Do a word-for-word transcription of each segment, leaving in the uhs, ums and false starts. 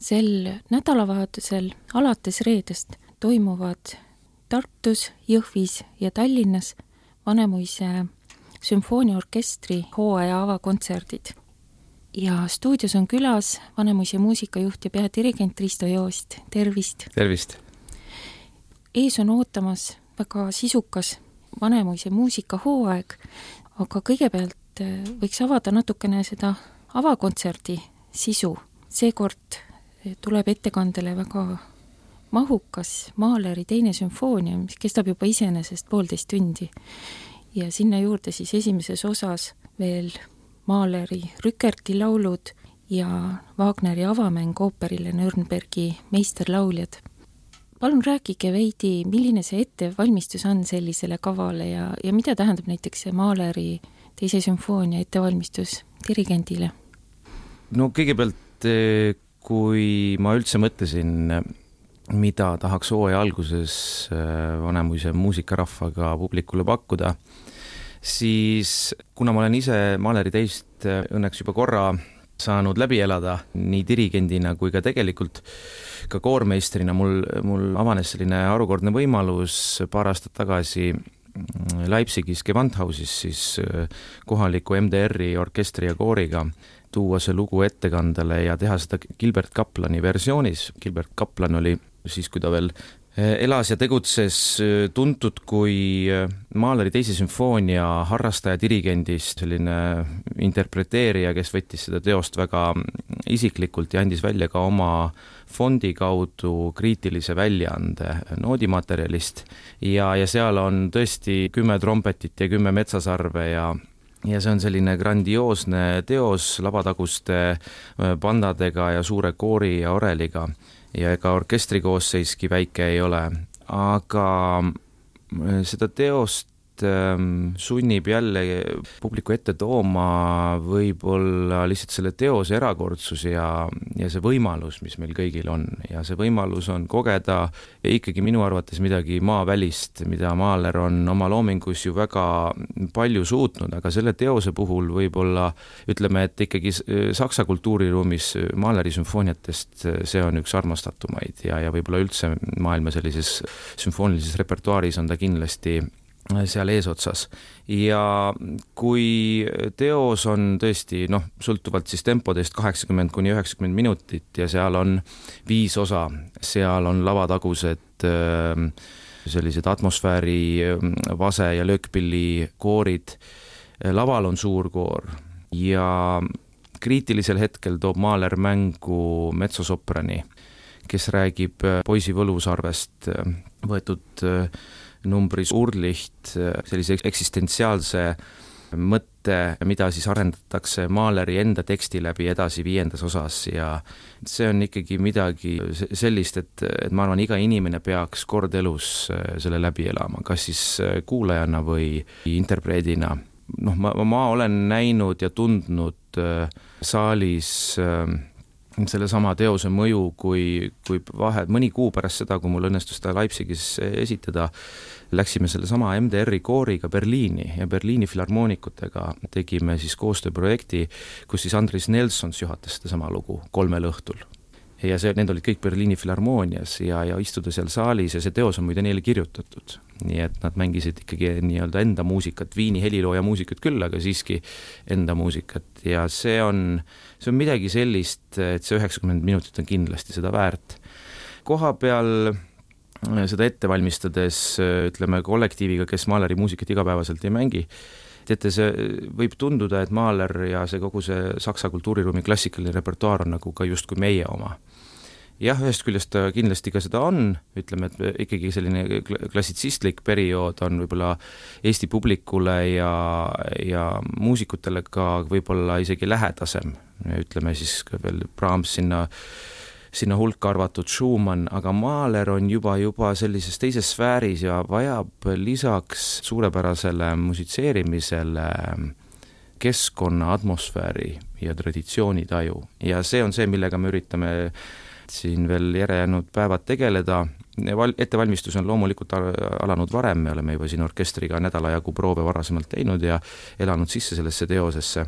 sel nädalavahetusel alates reedest toimuvad Tartus, Jõhvis ja Tallinnas Vanemuise sümfooniaorkestri hooaja avakontserdid. Ja stuudios on külas Vanemuise muusikajuht ja peadirigent Risto Joost. Tervist! Tervist! Ees on ootamas väga sisukas Vanemuise muusikahooaeg, aga kõigepealt võiks avada natukene seda avakontserdi sisu. Seekord tuleb ettekandele väga mahukas Mahleri teine sümfoonia, mis kestab juba iseenesest poolteist tundi. Ja sinna juurde siis esimeses osas veel Mahleri Rückerti laulud ja Wagneri avamäng ooperile Nürnbergi meisterlauljad. Palun rääkige veidi, milline see ettevalmistus on sellisele kavale ja, ja mida tähendab näiteks see Mahleri teise sümfoonia ettevalmistus dirigendile? No kõigepealt, kui ma üldse mõtlesin, mida tahaks hooaja alguses Vanemuise muusikarahvaga publikule pakkuda, siis kuna ma olen ise Mahleri teist õnneks juba korra saanud läbi elada nii dirigendina kui ka tegelikult ka koormeistrina, mul, mul avanes selline harukordne võimalus paar aastat tagasi Leipzigis Gewandhausis siis kohaliku M D R-i orkestri ja kooriga tuua see lugu ettekandele ja teha seda Gilbert Kaplani versioonis. Gilbert Kaplan oli siis, kui ta veel elas ja tegutses, tuntud kui Mahleri teise sümfoonia harrastaja dirigendist, selline interpreteerija, kes võttis seda teost väga isiklikult ja andis välja ka oma fondi kaudu kriitilise väljaande noodimaterjalist ja, ja seal on tõesti kümme trompetit ja kümme metsasarve ja ja see on selline grandioosne teos lavataguste pandadega ja suure koori ja oreliga ja ega orkestri koosseiski väike ei ole, aga seda teost sunnib jälle publiku ette tooma võib-olla lihtsalt selle teose erakordsus ja, ja see võimalus, mis meil kõigil on. Ja see võimalus on kogeda ja ikkagi minu arvates midagi maavälist, mida Mahler on oma loomingus ju väga palju suutnud, aga selle teose puhul võib-olla ütleme, et ikkagi saksa kultuuriruumis Mahleri sümfooniatest see on üks armastatumaid ja, ja võib-olla üldse maailma sellises sümfoonilises repertuaaris on ta kindlasti seal eesotsas. Ja kui teos on tõesti, noh, sõltuvalt siis tempodest kaheksakümmend kuni üheksakümmend minutit ja seal on viis osa, seal on lavatagused sellised atmosfääri vase ja löökpilli koorid, laval on suur koor ja kriitilisel hetkel toob Mahler mängu metsosoprani, kes räägib poisi võlusarvest võetud numbris Urlicht, sellise eksistentsiaalse mõtte, mida siis arendatakse Mahleri enda teksti läbi edasi viiendas osas ja see on ikkagi midagi sellist, et, et ma arvan, iga inimene peaks kord elus selle läbi elama, kas siis kuulajana või interpreedina. Noh, ma, ma olen näinud ja tundnud saalis selle sama teose mõju, kui, kui vahe, mõni kuu pärast seda, kui mul õnnestus ta Leipzigis esitada, läksime selle sama M D R-i kooriga Berliini ja Berliini filharmoonikutega tegime siis koostööprojekti, kus siis Andris Nelsons juhatas seda sama lugu kolmel õhtul. Ja see, need olid kõik Berliini filharmoonias ja, ja istuda seal saalis ja see teos on muide neile kirjutatud. Nii et nad mängisid ikkagi nii-öelda enda muusikat, Viini helilooja muusikat küll, aga siiski enda muusikat ja see on, see on midagi sellist, et see üheksakümmend minutit on kindlasti seda väärt. Koha peal seda ette valmistades, ütleme kollektiiviga, kes Mahleri muusikat igapäevaselt ei mängi, teate, see võib tunduda, et Mahler ja see kogu see saksa kultuuriruumi klassikaline repertuaar on nagu ka just kui meie oma. Jah, ühest küljest ta kindlasti ka seda on, ütleme, et ikkagi selline klassitsistlik periood on võib-olla Eesti publikule ja, ja muusikutele ka võib-olla isegi lähedasem, ütleme siis ka veel Brahms sinna sinna hulka arvatud Schumann, aga Mahler on juba, juba sellises teises sfääris ja vajab lisaks suurepärasele musitseerimisele keskkonna, atmosfääri ja traditsioonitaju. Ja see on see, millega me üritame siin veel järejäänud päevad tegeleda. Ettevalmistus on loomulikult alanud varem, me oleme juba siin orkestriga nädala jagu proove varasemalt teinud ja elanud sisse sellesse teosesse.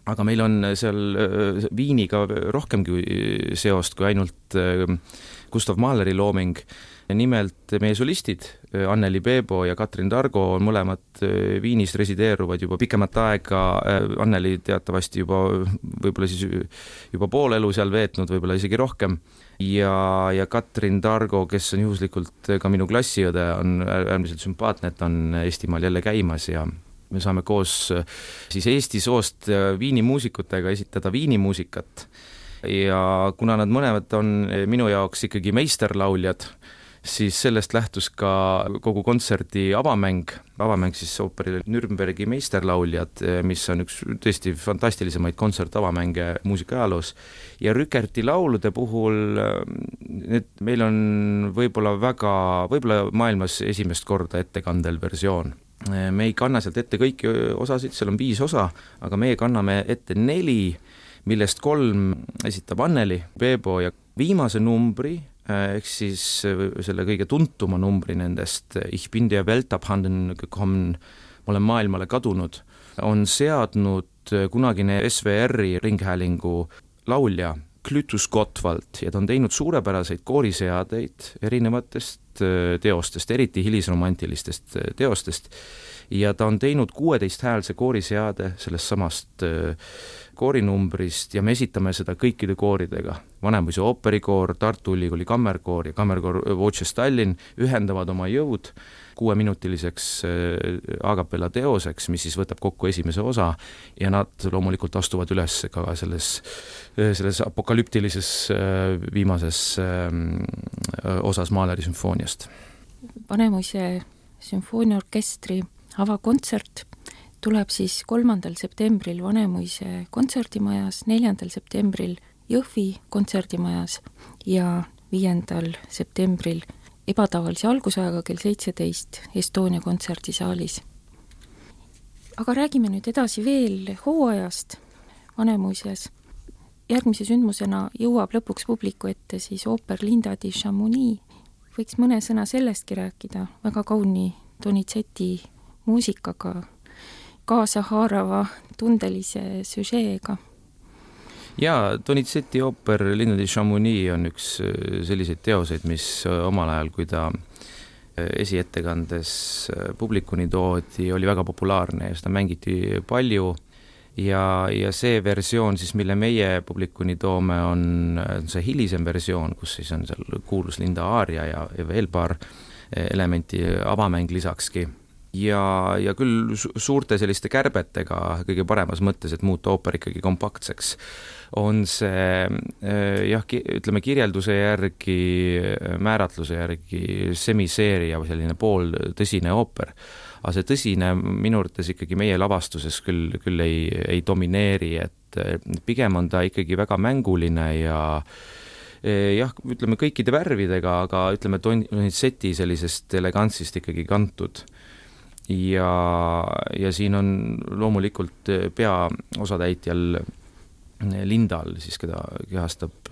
aga meil on seal Viiniga rohkemgi seost kui ainult Gustav Mahleri looming. Nimelt meie solistid, Anneli Peebo ja Katrin Targo on mõlemad Viinis resideeruvad juba pikemat aega, Anneli teatavasti juba võib-olla siis juba pool elu seal veetnud, võib-olla isegi rohkem, ja, ja Katrin Targo, kes on juhuslikult ka minu klassiõde, on äärmiselt sümpaatne, et on Eestimaal jälle käimas ja me saame koos siis Eesti soost Viini muusikutega esitada Viini muusikat ja kuna nad mõlemad on minu jaoks ikkagi meisterlauljad, siis sellest lähtus ka kogu kontserdi avamäng, avamäng siis ooperi Nürnbergi meisterlauljad, mis on üks tõesti fantastilisemaid kontsertavamänge muusikaajaloos. Ja Rükerti laulude puhul need meil on võib-olla väga, võib-olla maailmas esimest korda ettekandel versioon. Me ei kanna sealt ette kõiki osasid, seal on viis osa, aga meie kanname ette neli, millest kolm esitab Anneli Peebo ja viimase numbri, ehk siis selle kõige tuntuma numbri nendest, Ich bin der Welt abhanden gekommen, ma olen maailmale kadunud, on seadnud kunagine S V R-i ringhäälingu laulja Klytus Gottwald ja ta on teinud suurepäraseid kooriseadeid erinevatest teostest, eriti hilisromantilistest teostest ja ta on teinud kuueteist häälse kooriseade sellest samast koorinumbrist ja me esitame seda kõikide kooridega. Vanemuise ooperikoor, Tartu Ülikooli kammerkoor ja kammerkoor Voces Tallinn ühendavad oma jõud kuueminutiliseks agapella teoseks, mis siis võtab kokku esimese osa ja nad loomulikult astuvad üles ka selles, selles apokalüptilises viimases osas Mahleri sümfooniast. Vanemuise sümfooniaorkestri avakontsert tuleb siis kolmandal septembril Vanemuise kontserdimajas, neljandal septembril Jõhvi kontserdimajas ja viiendal septembril ebatavalise algusajaga kell seitseteist Estonia kontserdisaalis. Aga räägime nüüd edasi veel hooajast Vanemuises. Järgmise sündmusena jõuab lõpuks publiku ette siis ooper Linda di Chamonix. Võiks mõne sõna sellestki rääkida, väga kauni Donizetti muusikaga, kaasahaarava tundelise süžeega. Jaa, Donizetti ooper Linda di Chamonix on üks selliseid teoseid, mis omal ajal, kui ta esiettekandes publikuni toodi, oli väga populaarne ja seda mängiti palju ja, ja see versioon, siis, mille meie publikuni toome, on see hilisem versioon, kus siis on seal kuulus Linda aaria ja, ja veel paar elementi avamäng lisakski. Ja, ja küll suurte selliste kärbetega kõige paremas mõttes, et muuta ooper ikkagi kompaktseks, on see jah, ütleme kirjelduse järgi, määratluse järgi semiseeria või selline pool tõsine ooper. Aga see tõsine minu arvates ikkagi meie lavastuses küll, küll ei, ei domineeri, et pigem on ta ikkagi väga mänguline ja jah, ütleme kõikide värvidega, aga ütleme Donizetti sellisest elegantsist ikkagi kantud. Ja, ja siin on loomulikult peaosatäitjal Lindal, siis keda kehastab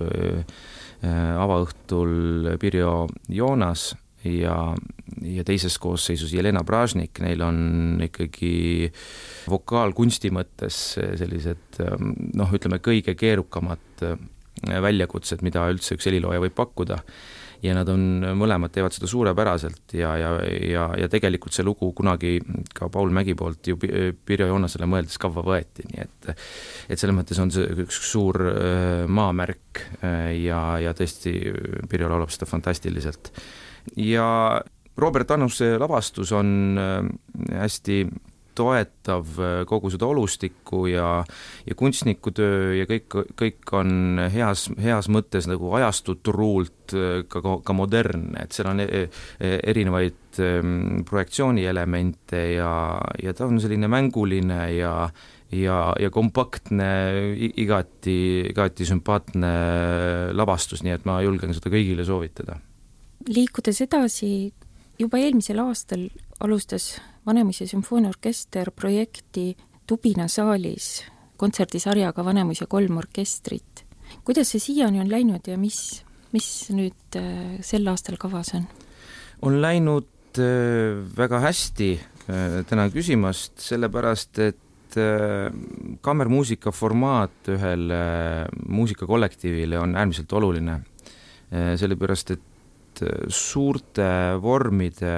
avaõhtul Pirjo Joonas ja, ja teises koosseisus Jelena Bražnik, neil on ikkagi vokaalkunsti mõttes sellised, noh, ütleme kõige keerukamad väljakutsed, mida üldse üks helilooja võib pakkuda. Ja nad on, mõlemad teevad seda suurepäraselt ja, ja, ja, ja tegelikult see lugu kunagi ka Paul Mägi poolt ju Pirjo Joonasele mõeldes kavva võeti, nii et, et selles mõttes on see üks suur maamärk ja, ja tõesti Pirjo laulab seda fantastiliselt. Ja Robert Annuse lavastus on hästi toetav kogu seda olustikku ja, ja kunstnikutöö ja kõik, kõik on heas, heas mõttes nagu ajastuturuult ka, ka modernne, et seal on erinevaid projektsioonielemente ja, ja ta on selline mänguline ja, ja, ja kompaktne, igati, igati sümpaatne lavastus, nii et ma julgen seda kõigile soovitada. Liikudes edasi, juba eelmisel aastal alustas Vanemuise sümfooniaorkester projekti Tubina saalis kontserdisarjaga Vanemuise kolm orkestrit. Kuidas see siiani on läinud ja mis, mis nüüd sel aastal kavas on? On läinud väga hästi, tänan küsimast, sellepärast, et kammermuusika formaat ühele muusikakollektiivile on äärmiselt oluline, sellepärast et suurte vormide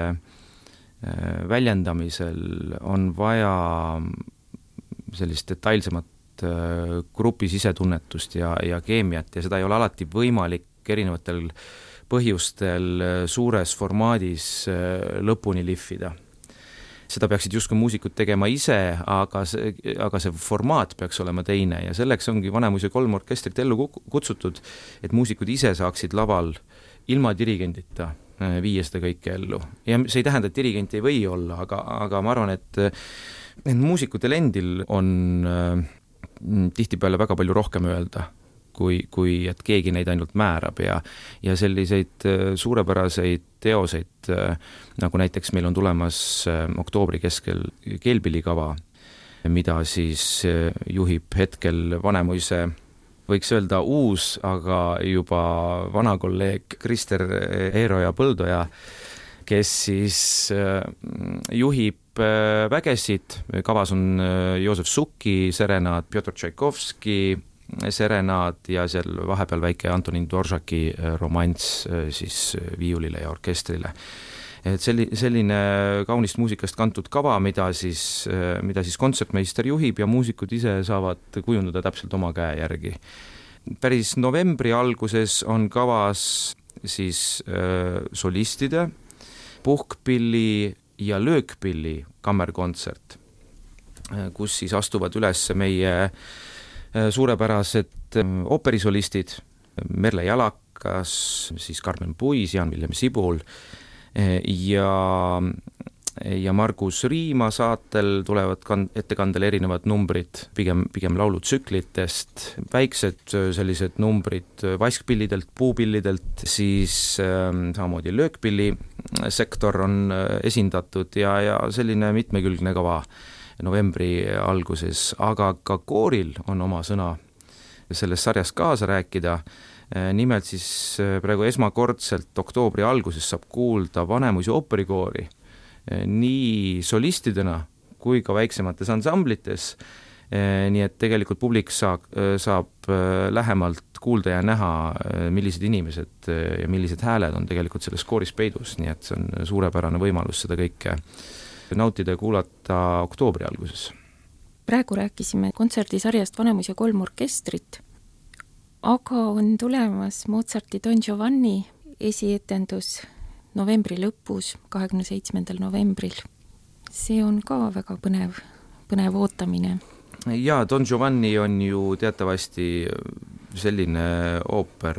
väljendamisel on vaja sellist detailsemat grupi sisetunnetust ja, ja keemiat ja seda ei ole alati võimalik erinevatel põhjustel suures formaadis lõpuni lihvida. Seda peaksid justkui muusikud tegema ise, aga see, aga see formaat peaks olema teine ja selleks ongi Vanemuise kolm orkestrit ellu kutsutud, et muusikud ise saaksid laval ilma dirigendita viia seda kõike ellu. Ja see ei tähenda, et dirigent ei või olla, aga, aga ma arvan, et, et muusikutel endil on tihtipeale väga palju rohkem öelda, kui, kui et keegi neid ainult määrab ja, ja selliseid suurepäraseid teoseid, nagu näiteks meil on tulemas oktoobri keskel keelpillikava, mida siis juhib hetkel Vanemuise, võiks öelda uus, aga juba vana kolleeg Krister Eeroja Põldoja, kes siis juhib vägesid, kavas on Joosef Sukki serenaad, Pjotr Tšaikovski serenaad ja seal vahepeal väike Antonin Dvoržaki romanss siis viiulile ja orkestrile. Et selli, selline kaunist muusikast kantud kava, mida siis, mida siis kontsertmeister juhib ja muusikud ise saavad kujundada täpselt oma käe järgi. Päris novembri alguses on kavas siis äh, solistide, puhkpilli ja löökpilli kammerkontsert, kus siis astuvad üles meie suurepärased ooperisolistid, Merle Jalakas, siis Karmen Puis, Jaan-Villem Sibul ja, ja Margus Riima saatel tulevad kan-, ettekandele erinevad numbrid, pigem, pigem laulutsüklitest, väiksed sellised numbrid vaskpillidelt, puupillidelt, siis äh, samamoodi löökpillisektor on esindatud ja, ja selline mitmekülgne kava novembri alguses, aga ka kooril on oma sõna selles sarjas kaasa rääkida. Nimelt siis praegu esmakordselt oktoobri alguses saab kuulda Vanemuise ooperikoori nii solistidena kui ka väiksemates ansamblites, nii et tegelikult publik saab, saab lähemalt kuulda ja näha, millised inimesed ja millised hääled on tegelikult selles kooris peidus, nii et see on suurepärane võimalus seda kõike nautida ja kuulata oktoobri alguses. Praegu rääkisime kontserdisarjast Vanemuise kolm orkestrit, aga on tulemas Mozarti Don Giovanni esietendus novembri lõpus, kahekümne seitsmendal novembril. See on ka väga põnev, põnev ootamine. Jaa, Don Giovanni on ju teatavasti selline ooper,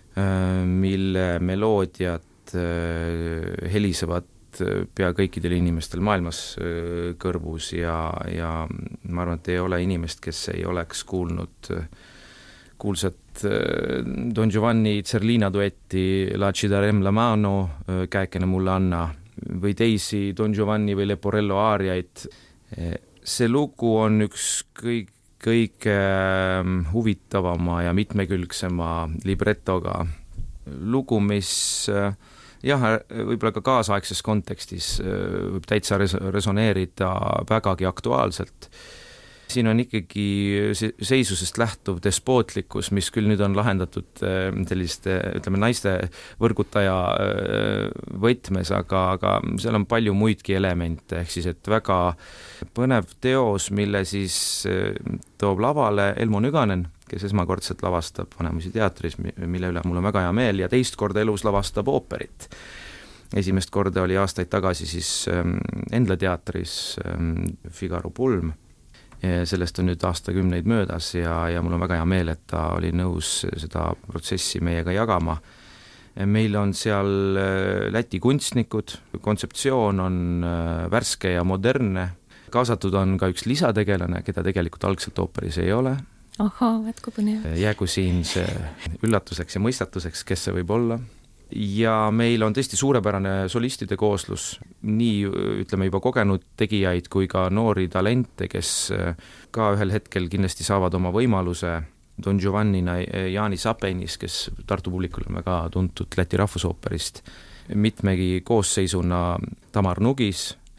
mille meloodiad helisevad pea kõikidel inimestel maailmas kõrvus ja, ja ma arvan, et ei ole inimest, kes ei oleks kuulnud kuulsat Don Giovanni Zerlina duetti La ci darem la mano, Käekene mulle anna, või teisi Don Giovanni või Leporello aariaid. See lugu on üks kõik, kõige huvitavama ja mitmekülgsema libretoga lugu, mis jah, võib-olla ka kaasaegses kontekstis võib täitsa res- resoneerida vägagi aktuaalselt. Siin on ikkagi seisusest lähtuv despootlikkus, mis küll nüüd on lahendatud selliste, ütleme, naiste võrgutaja võtmes, aga, aga seal on palju muidki elemente, ehk siis, et väga põnev teos, mille siis toob lavale Elmo Nüganen, kes esmakordselt lavastab Vanemuise teatris, mille üle mul on väga hea meel, ja teist korda elus lavastab ooperit. Esimest korda oli aastaid tagasi siis Endla teatris Figaro pulm. Sellest on nüüd aastakümneid möödas ja, ja mul on väga hea meel, et ta oli nõus seda protsessi meiega jagama. Meil on seal Läti kunstnikud, kontseptsioon on värske ja modernne, kaasatud on ka üks lisategelane, keda tegelikult algselt ooperis ei ole. Ahaa, võtku põnev. Jäägu siin see üllatuseks ja mõistatuseks, kes see võib olla. Ja meil on tõesti suurepärane solistide kooslus, nii ütleme juba kogenud tegijaid kui ka noori talente, kes ka ühel hetkel kindlasti saavad oma võimaluse. Don Giovannina Jaani Sapenis, kes Tartu publikul on väga tuntud Läti rahvusooperist, mitmegi koosseisuna Tamar Nugis,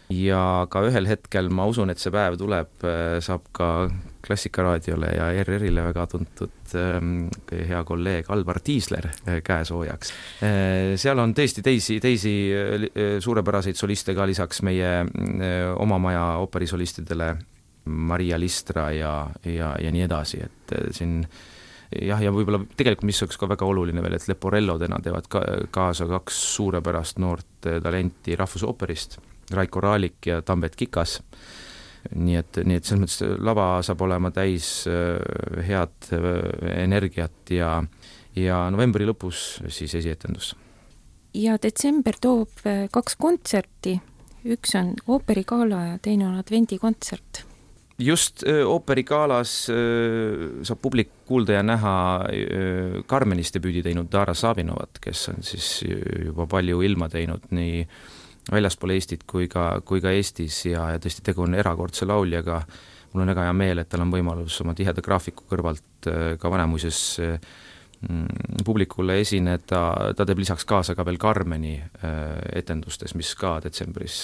ja ka ühel hetkel ma usun, et see päev tuleb, saab ka Klassikaraadiole ja E R R-ile väga tuntud hea kolleeg Alvar Tiisler käesoojaks. Seal on tõesti teisi, teisi suurepäraseid soliste ka lisaks meie oma maja operisolistidele, Maria Listra ja, ja, ja nii edasi, et siin jah, ja võib-olla tegelikult mis oleks ka väga oluline veel, et Leporellodena teevad ka, kaasa kaks suurepärast noort talenti rahvusooperist, Raiko Raalik ja Tambet Kikas. Nii et, nii et selles mõttes lava saab olema täis head energiat ja, ja novembri lõpus siis esietendus. Ja detsember toob kaks kontserti, üks on ooperigala ja teine on advendikontsert. Just ooperigaalas saab publik kuulda ja näha Carmenist debüüdi teinud Dara Sabinovat, kes on siis juba palju ilma teinud nii väljaspool Eestit kui ka, kui ka Eestis ja, ja tõesti tegu on erakordse lauljaga. Mul on väga hea meel, et tal on võimalus oma tiheda graafiku kõrvalt ka Vanemuises publikule esineda. Ta teeb lisaks kaasa ka veel Carmeni etendustes, mis ka detsembris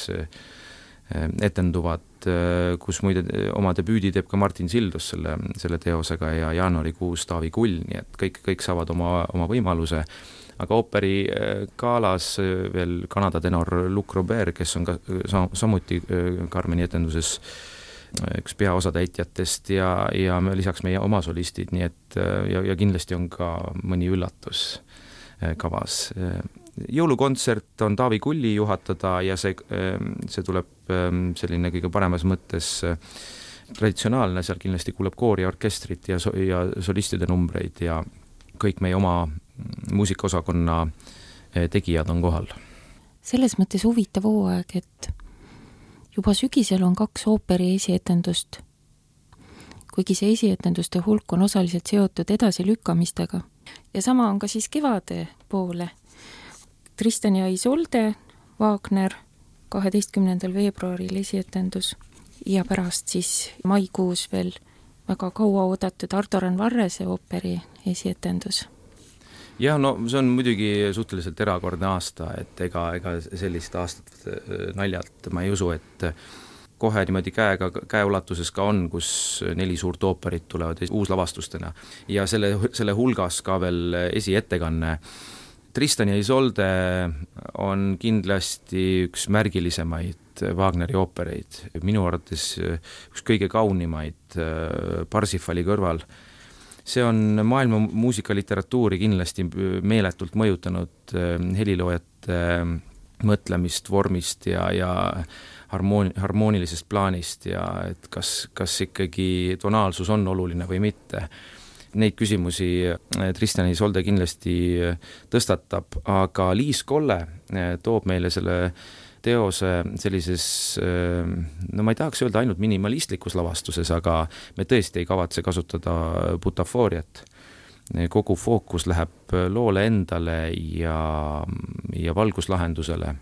etenduvad, kus muide oma debüüdi teeb ka Martin Sildus selle, selle teosega ja jaanuarikuus Taavi Kull, nii et kõik, kõik saavad oma, oma võimaluse. Aga ooperi gaalas veel Kanada tenor Luc Robert, kes on ka samuti Carmeni etenduses üks peaosatäitjatest ja, ja lisaks meie oma solistid, nii et ja, ja kindlasti on ka mõni üllatus kavas. Jõulukontsert on Taavi Kulli juhatada ja see, see tuleb selline kõige paremas mõttes traditsionaalne, seal kindlasti kuuleb koori ja orkestrit ja, so, ja solistide numbreid ja kõik meie oma muusikaosakonna tegijad on kohal. Selles mõttes huvitav hooaeg, et juba sügisel on kaks ooperi esietendust, kuigi see esietenduste hulk on osaliselt seotud edasilükkamistega. Ja sama on ka siis kevade poole. Tristan ja Isolde, Wagner, kaheteistkümnendal veebruaril esietendus ja pärast siis maikuus veel väga kaua oodatud Ardo Randvarrese ooperi esietendus. Ja no see on muidugi suhteliselt erakordne aasta, et ega, ega sellist aastat naljalt ma ei usu, et kohe niimoodi käega, käeulatuses ka on, kus neli suurt ooperit tulevad uuslavastustena ja selle, selle hulgas ka veel esiettekanne. Tristan ja Isolde on kindlasti üks märgilisemaid Wagneri oopereid, minu arvates üks kõige kaunimaid Parsifali kõrval. See on maailma muusikaliteratuuri kindlasti meeletult mõjutanud heliloojate mõtlemist, vormist ja, ja harmoon, harmoonilisest plaanist ja et kas, kas ikkagi tonaalsus on oluline või mitte. Neid küsimusi Tristan ja Isolde kindlasti tõstatab, aga Liis Kolle toob meile selle teose sellises, no ma ei tahaks öelda ainult minimalistlikus lavastuses, aga me tõesti ei kavatse kasutada butafooriat. Kogu fookus läheb loole endale ja, ja valguslahendusele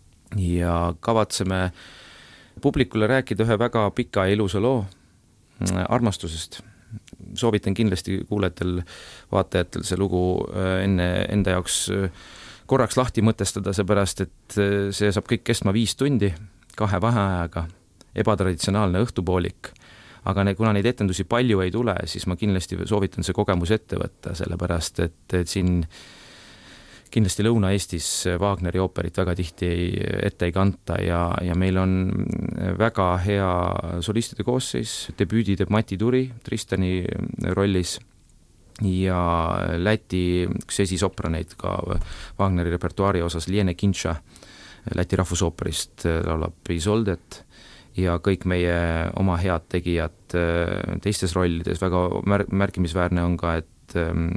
ja kavatseme publikule rääkida ühe väga pika ja ilusa loo armastusest. Soovitan kindlasti kuuletel vaatajatel see lugu enne enda jaoks korraks lahti mõtestada, seepärast, et see saab kõik kestma viis tundi, kahe vaheajaga, ebatraditsionaalne õhtupoolik, aga ne, kuna neid etendusi palju ei tule, siis ma kindlasti soovitan see kogemus ette võtta, sellepärast, et, et siin kindlasti Lõuna-Eestis Wagneri ooperit väga tihti ei, ette ei kanta ja, ja meil on väga hea solistide koosseis, debüüdi teeb Mati Turi Tristani rollis ja Läti üks esisopraneid ka Wagneri repertuaari osas Liene Kinša Läti rahvusooperist laulab Isoldet ja kõik meie oma head tegijad teistes rollides. Väga mär- märkimisväärne on ka, et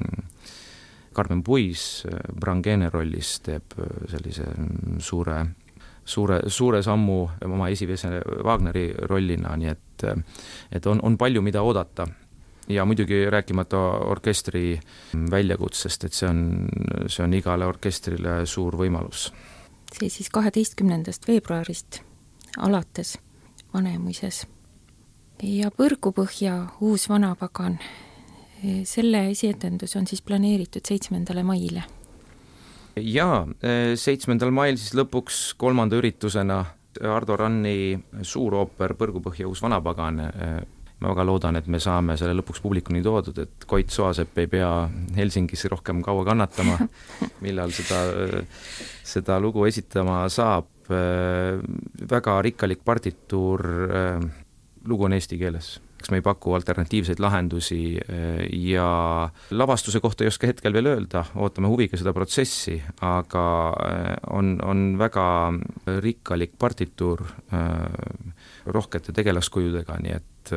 Carmen Puis Brangene rollis teeb sellise suure, suure, suure sammu oma esimese Wagneri rollina, nii et, et on, on palju, mida oodata. Ja muidugi rääkimata orkestri väljakutsest, et see on, see on igale orkestrile suur võimalus. See siis kaheteistkümnendast veebruarist alates Vanemuises. Ja Põrgupõhja uus vanapagan, selle esietendus on siis planeeritud seitsmendale maile. Jaa, seitsmendal mail siis lõpuks kolmanda üritusena Ardo Ranni suurooper Põrgupõhja uus vanapagan, ma väga loodan, et me saame selle lõpuks publikuni toodud, et Koit Soasepp ei pea Helsingis rohkem kaua kannatama, millal seda, seda lugu esitama saab. Väga rikkalik partituur, lugu on eesti keeles, eks me ei paku alternatiivseid lahendusi ja lavastuse kohta ei oska hetkel veel öelda, ootame huviga seda protsessi, aga on, on väga rikkalik partituur rohkete tegelaskujudega, nii et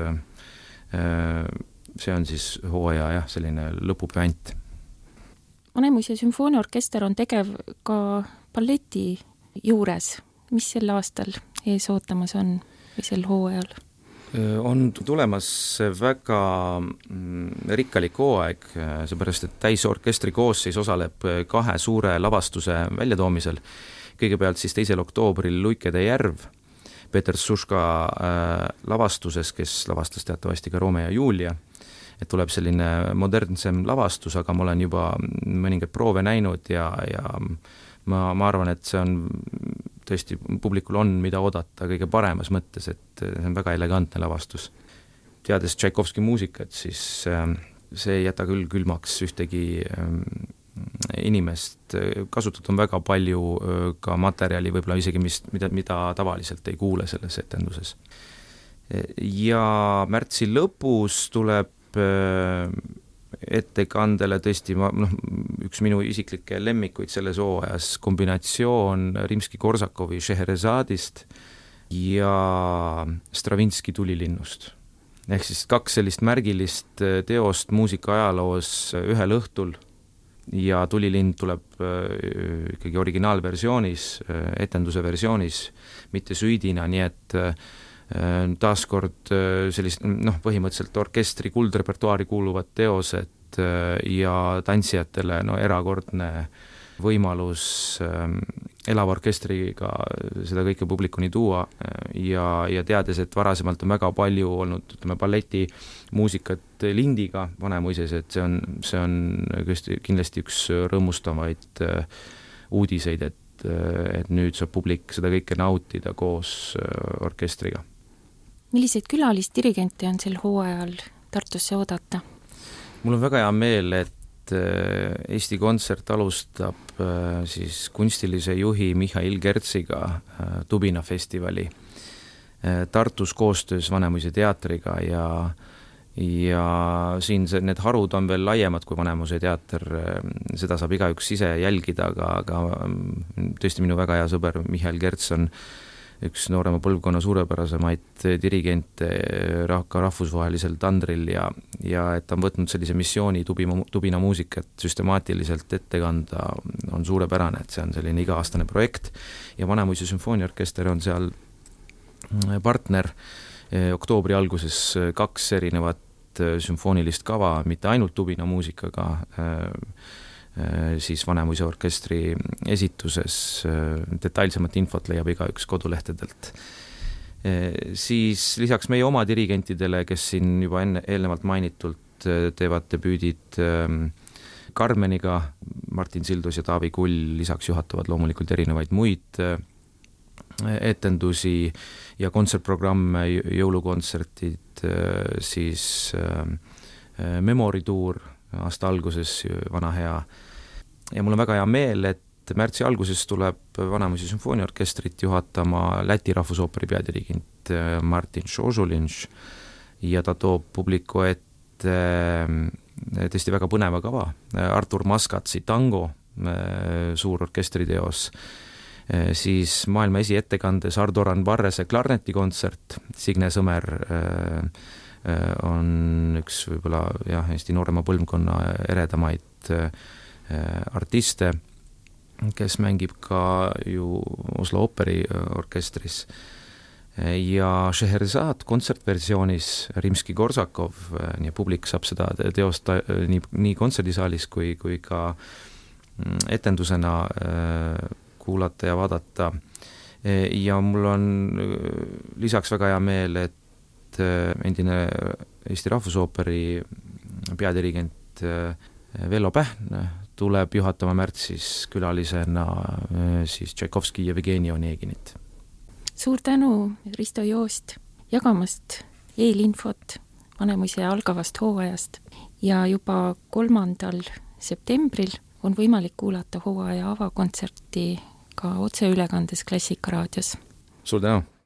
see on siis hooaja jah, selline lõpupüant. Vanemuise sümfooniaorkester on tegev ka balleti juures. Mis sel aastal ees ootamas on või sel hooajal? On tulemas väga rikkalik hooaeg, seepärast, et täisorkestri koosseis osaleb kahe suure lavastuse väljatoomisel. Kõigepealt siis teisel oktoobril Luikede järv, Peeter Suška lavastuses, kes lavastas teatavasti ka Romeo ja Julia. Et tuleb selline modernsem lavastus, aga ma olen juba mõningaid proove näinud ja, ja ma, ma arvan, et see on tõesti, publikul on mida oodata kõige paremas mõttes, et see on väga elegantne lavastus. Teades Tšaikovski muusikat, siis see ei jäta küll külmaks ühtegi inimest. Kasutatud on väga palju ka materjali, võib-olla isegi mis, mida, mida tavaliselt ei kuule selles etenduses. Ja märtsi lõpus tuleb ettekandele tõesti noh, üks minu isiklikke lemmikuid selles hooajas, kombinatsioon Rimski-Korsakovi Šeherezadist ja Stravinski Tulilinnust. Ehk siis kaks sellist märgilist teost muusika ajaloos ühel õhtul ja Tulilind tuleb ikkagi originaalversioonis, etenduse versioonis, mitte süüdina, nii et taaskord sellist, noh, põhimõtteliselt orkestri kuldrepertuaari kuuluvad teosed ja tantsijatele no, erakordne võimalus elava orkestriga seda kõike publikuni tuua ja, ja teades, et varasemalt on väga palju olnud, ütleme, balleti muusikat lindiga Vanemuises, et see on, see on kindlasti üks rõõmustavaid uudiseid, et, et nüüd saab publik seda kõike nautida koos orkestriga. Milliseid külalisdirigente on sel hooajal Tartusse oodata? Mul on väga hea meel, et Eesti Kontsert alustab siis kunstilise juhi Mihhail Kertsiga Tubina festivali Tartus koostöös Vanemuise teatriga ja, ja siin see, need harud on veel laiemad kui Vanemuise teater, seda saab igaüks ise jälgida, aga, aga tõesti minu väga hea sõber Mihhail Kerts on üks noorema põlvkonna suurepärasemaid dirigente ka rahvusvahelisel tandril ja, ja et ta on võtnud sellise missiooni tubina, tubina muusikat süstemaatiliselt ette kanda, on suurepärane, et see on selline iga-aastane projekt ja Vanemuise sümfooniaorkester on seal partner. Oktoobri alguses kaks erinevat sümfoonilist kava, mitte ainult tubina muusikaga, siis Vanemuise orkestri esituses, detailsemat infot leiab igaüks kodulehtedelt. Siis lisaks meie oma dirigentidele, kes siin juba enne, eelnevalt mainitult teevad debüüdid Carmeniga, Martin Sildus ja Taavi Kull lisaks juhatavad loomulikult erinevaid muid etendusi ja kontsertprogramme, jõulukontsertid, siis memorituur aasta alguses, vana hea. Ja mul on väga hea meel, et märtsi alguses tuleb Vanemuise sümfooniaorkestrit juhatama Läti rahvusooperi peadirigent Martin Šožulinš ja ta toob publiku ette tõesti väga põneva kava. Artur Maskatsi Tango, suur orkestriteos, siis maailma esiettekandes Ardoran Varrese klarnetikontsert, Signe Sõmer on üks võib-olla jah, Eesti noorema põlvkonna eredamaid artiste, kes mängib ka ju Oslo ooperi orkestris ja Šeherzad kontsertversioonis Rimski-Korsakov, nii publik saab seda teost nii, nii kontserdisaalis kui, kui ka etendusena kuulata ja vaadata ja mul on lisaks väga hea meel, et endine Eesti Rahvusooperi peadirigent Vello Pähn tuleb juhatama märtsis külalisena siis Tšaikovski ja Jevgeni Oneginit. suur tänu, Risto Joost, jagamast eelinfot Vanemuise algavast hooajast ja juba kolmandal septembril on võimalik kuulata hooaja avakontserti ka otseülekandes Klassika raadios. Suur tänu!